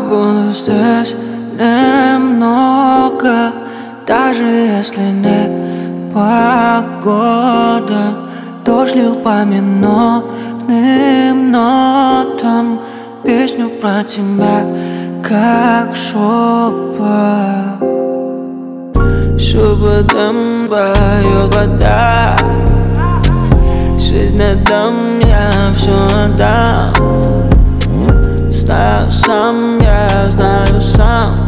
побуду здесь немного, даже если не погода. Дождь лил по минутным нотам песню про тебя, как шепот. Шепотом поет вода. Жизнь отдам, я все отдам. Знаю сам, я знаю сам.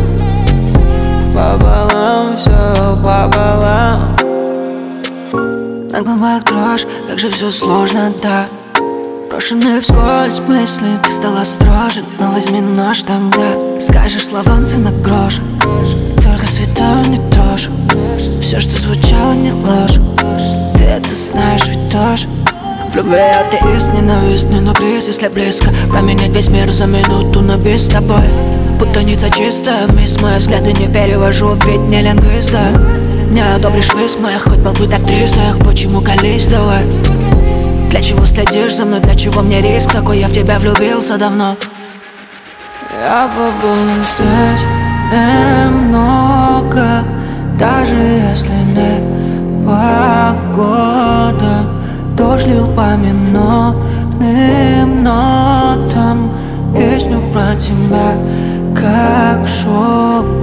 Пополам, все пополам. На губах дрожь, как же все сложно, да. Брошенные вскользь мысли, ты стала строже. Но возьми нож тогда, скажешь словам цена гроша. Только святое не трожь, все, что звучало, не ложь. Ты это знаешь ведь тоже. В любви атеист ненавистный, но кризис, если близко. Променять весь мир за минуту на бис с тобой. Путаница чистая, мисс, мои взгляды не перевожу, ведь не лингвист, да. Не одобришь виск моих, хоть побыть актрисой. Ах, почему колись, давай. Для чего следишь за мной, для чего мне риск такой? Я в тебя влюбился давно. Я побуду здесь немного, даже если не погода. Дождь лил по минутным нотам песню про тебя, как шепот.